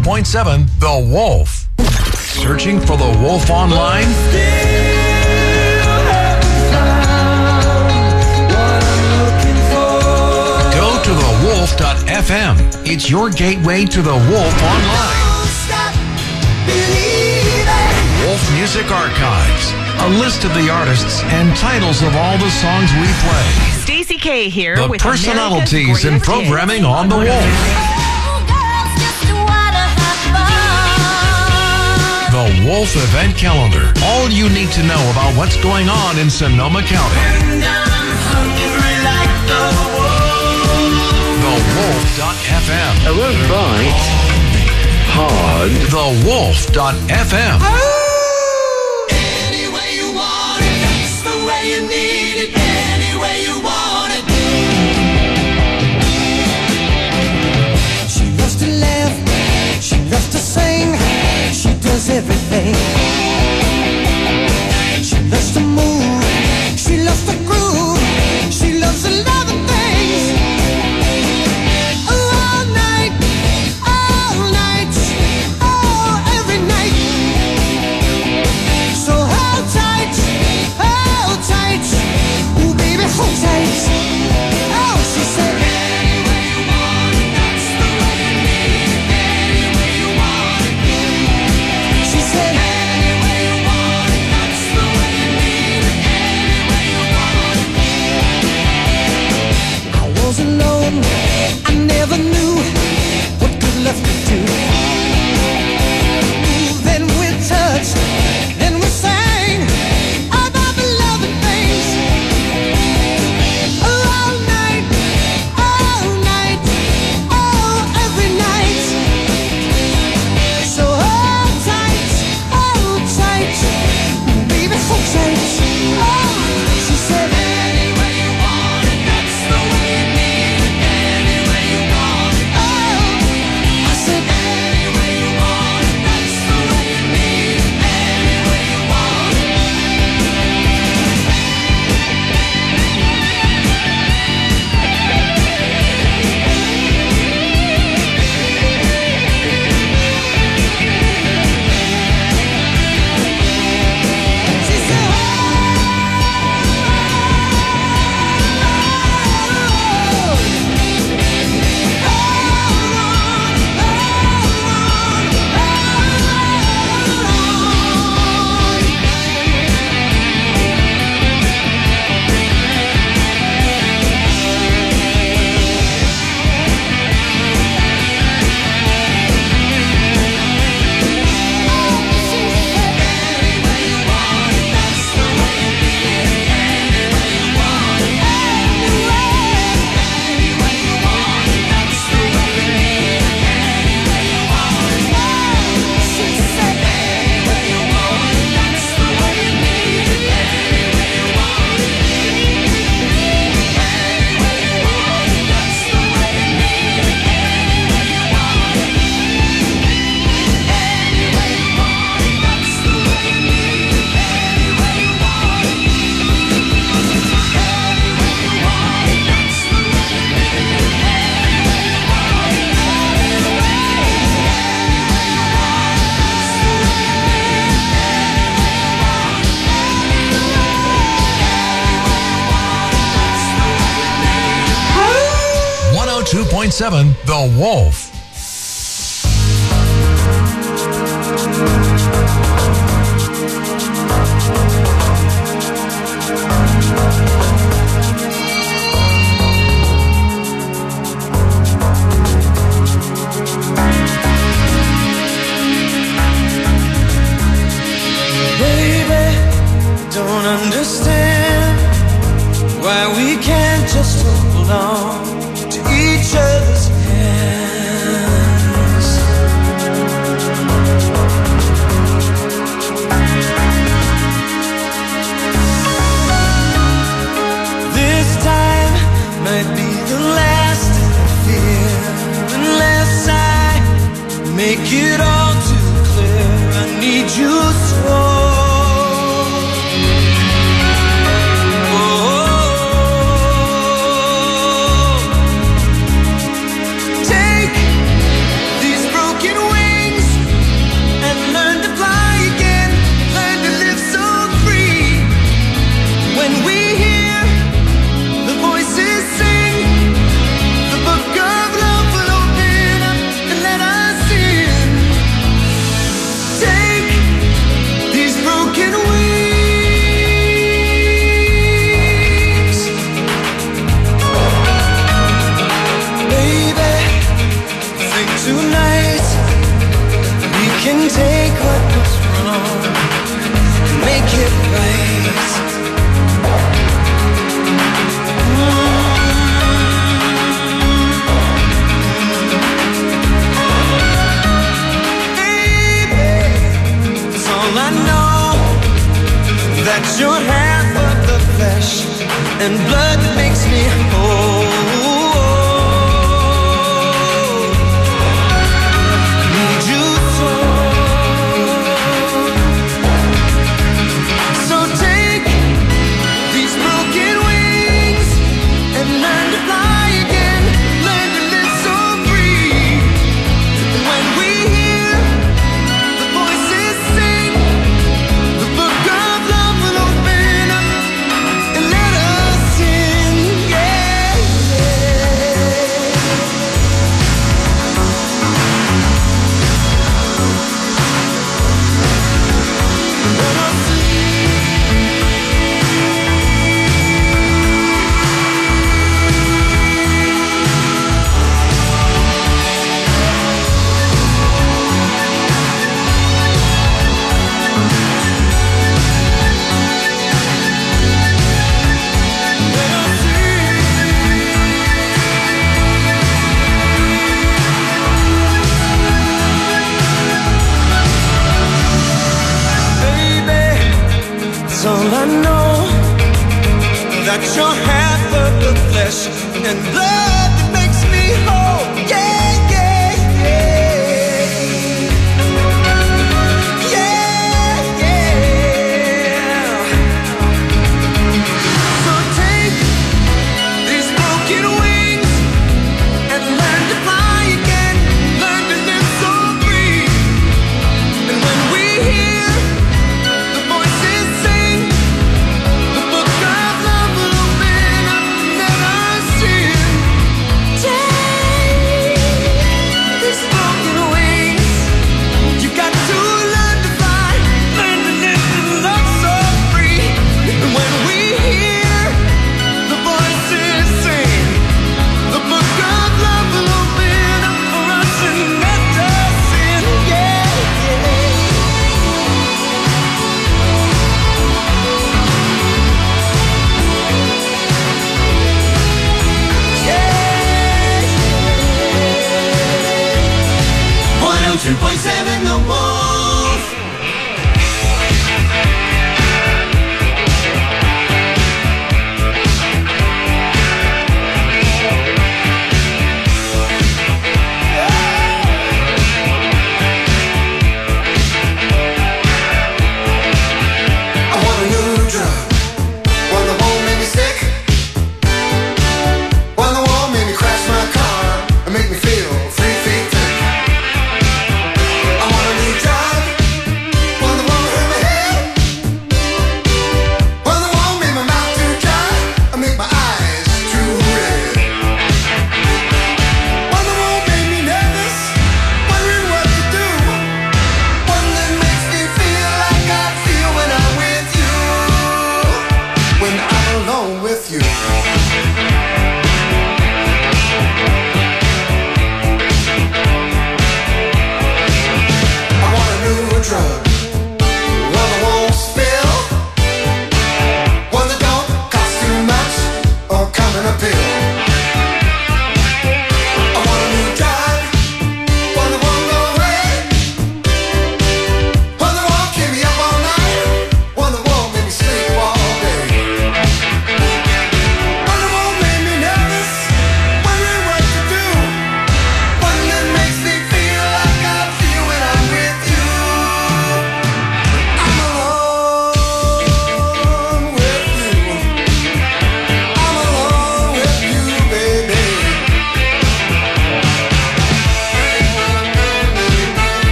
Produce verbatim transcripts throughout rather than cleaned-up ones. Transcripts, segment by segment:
point seven The Wolf. Searching for The Wolf online? Go to the wolf dot f m. It's your gateway to The Wolf online. Wolf Music Archives. A list of the artists and titles of all the songs we play. Stacey K here The with personalities and programming on The Wolf. The Wolf Event Calendar. All you need to know about what's going on in Sonoma County. the wolf dot f m. I won't bite hard. the wolf dot f m. Any way you want it, that's the way you need it. Any way you want it. She loves to laugh, she loves to sing, she does everything. She loves to move, she loves to groove, she loves a lot of things. All night, all night, oh, every night. So hold tight, hold tight, ooh baby, hold tight. Oh, she said, any way you want it, that's the way you need it. Any way you want it. She said, any way you want it, that's the way you need it. Any way you want it. I was alone, I never knew what good love could do. Ooh, then we touched, then we sang about the loving things. All night, all night, oh, every night. So hold tight, hold tight, baby, hold tight. Oh, she said, any way you want it, that's the way you need it. Any way you want it. Oh, I said, any way you want it, that's the way you need it. Any way you want it. She said, one oh two point seven The Wolf. baby, don't understand why we can't just hold on to each other's hands. This time might be the last I fear, unless I make it all too clear. I need you so. Oh, that you're half of the flesh and blood that makes me whole. Need you so. So take these broken wings and learn to fly again. Learn to live so free. And when we hear the voices sing, the book of love will open up and let us in. Yeah, yeah. Let us That's all I know, that you're half of the flesh and blood that makes me whole. Yeah, yeah, yeah. Yeah, yeah. So take these broken wings and learn to fly again. Learn to live so free. And when we hear the voices sing, the book of love will open up and let us in. Take these broken wings. You got to learn to fly, learn to live and love so free. And when we hear the voices sing, the book of love will open up for us and let us in. Yeah, yeah. one oh two point seven The Wolf. I want a new drug. One that won't make me sick. One that won't make me crash my car and make me feel three feet thick.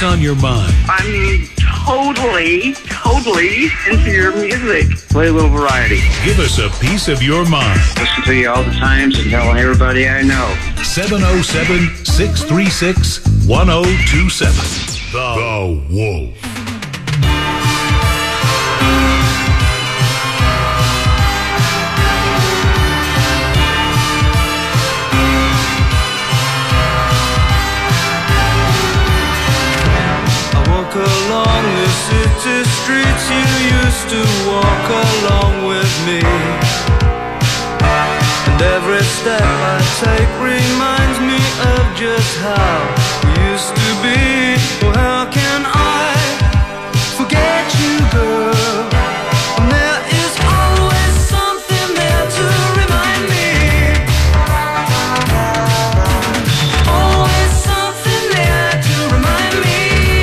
what's on your mind. I'm totally, totally into your music. Play a little variety. Give us a piece of your mind. Listen to you all the times and telling everybody I know. seven oh seven, six three six, one oh two seven. The, the Wolf. Along the city streets you used to walk along with me, and every step I take reminds me of just how we used to be. Oh, how can I forget you, girl? And there is always something there to remind me. Always something there to remind me.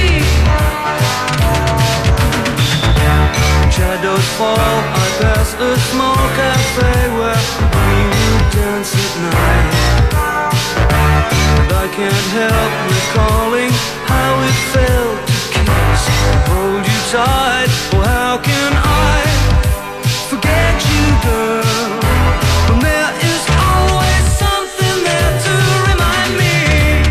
Shadows fall, I pass a small cafe where we would dance at night. And I can't help recalling how it felt to kiss and hold you tight. Oh, how can I forget you, girl? When there is always something there to remind me.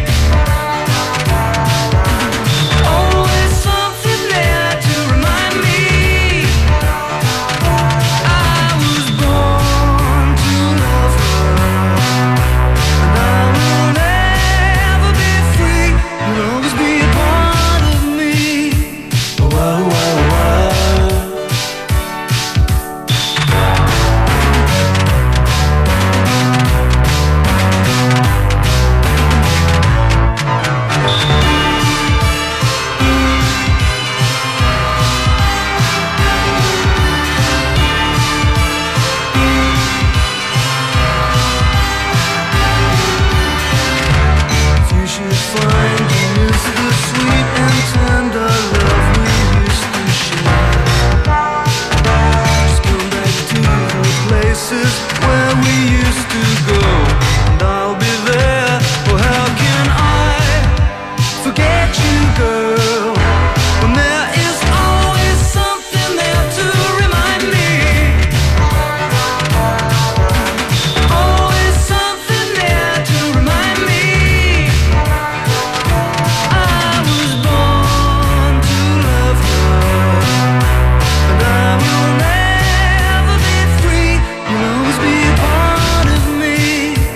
Always something there to remind me. Be a part of me.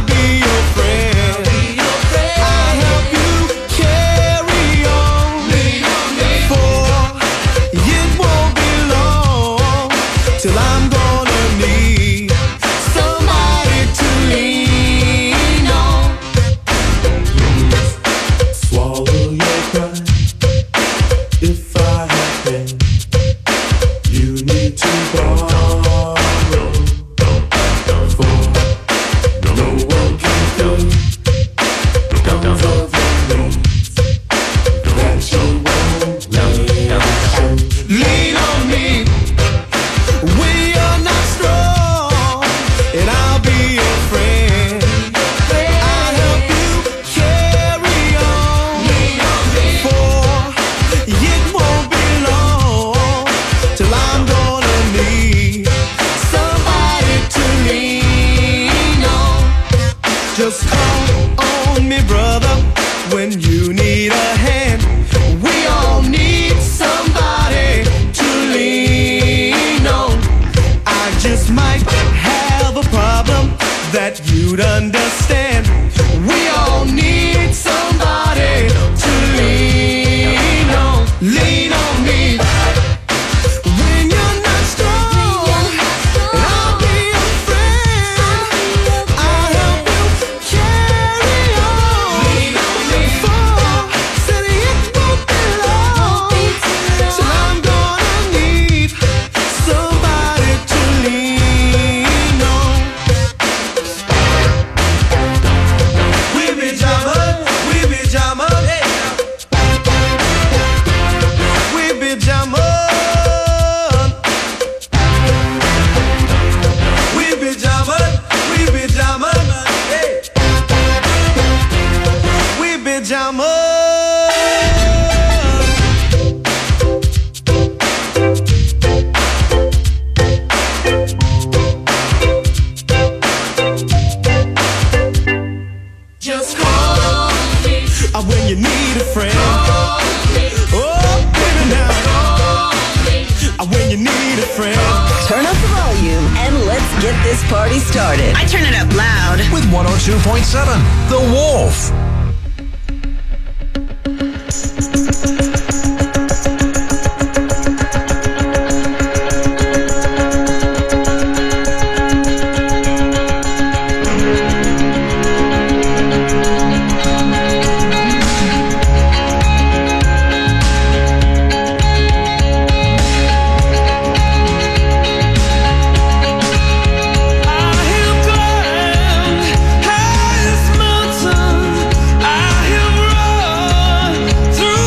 be your friend. I'll help you carry on. For it won't be long till I'm gonna need somebody to lean on. Swallow your pride. If I have pain, you need to borrow. For no one can fill guns of your needs that you won't need. Lean on me when you're not strong, and I'll be your friend. I'll help you carry on. For it won't be long till I'm gonna need somebody to lean on. Just call on me, brother, when you need a hand. We all need somebody to lean on. I just might have a problem that you'd understand. We all need somebody to lean on. Lean on me when you're not strong, and I'll be your friend. I'll help you carry on. For said it won't be long till I'm gonna need somebody to lean on. We be jamming, we be jamming, hey. We be jamming, we be jamming, we be jamming, hey. We be jamming. Just call me uh, when you need a friend. Oh, baby, now. Uh, when you need a friend. Turn up the volume and let's get this party started. I turn it up loud. With one oh two point seven, The Wolf. Through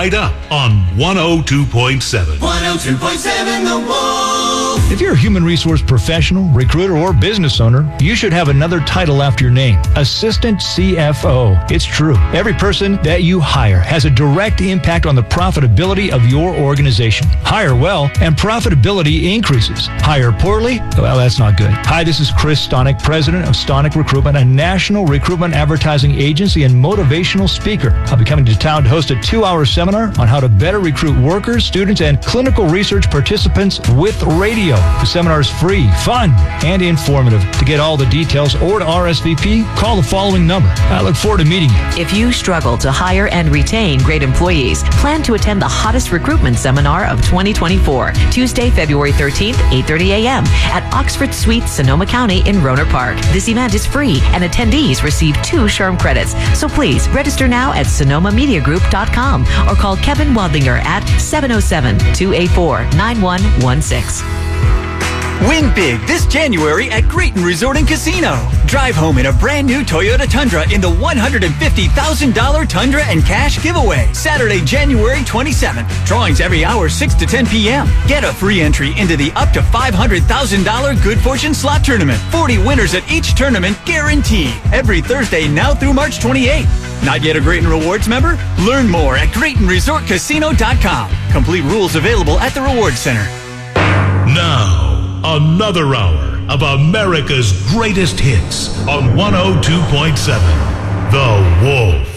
right up on one oh two point seven. one oh two point seven The Wolf. If you're a human resource professional, recruiter, or business owner, you should have another title after your name, Assistant C F O. It's true. Every person that you hire has a direct impact on the profitability of your organization. Hire well, and profitability increases. Hire poorly? Well, that's not good. Hi, this is Chris Stonick, president of Stonick Recruitment, a national recruitment advertising agency and motivational speaker. I'll be coming to town to host a two-hour seminar on how to better recruit workers, students, and clinical research participants with radio. The seminar is free, fun, and informative. To get all the details or to R S V P, call the following number. I look forward to meeting you. If you struggle to hire and retain great employees, plan to attend the hottest recruitment seminar of twenty twenty-four, Tuesday, February thirteenth, eight thirty a.m. at Oxford Suite, Sonoma County in Rohnert Park. This event is free, and attendees receive two SHRM credits. So please register now at sonoma media group dot com or call Kevin Wadlinger at seven oh seven, two eight four, nine one one six. Win big this January at Grayton Resort and Casino. Drive home in a brand new Toyota Tundra in the one hundred fifty thousand dollars Tundra and Cash giveaway. Saturday, January twenty-seventh. Drawings every hour, six to ten p.m. Get a free entry into the up to five hundred thousand dollars Good Fortune Slot Tournament. forty winners at each tournament guaranteed. Every Thursday now through March twenty-eighth. Not yet a Grayton Rewards member? Learn more at Grayton Resort Casino dot com. Complete rules available at the Rewards Center. Now, another hour of America's greatest hits on one oh two point seven The Wolf.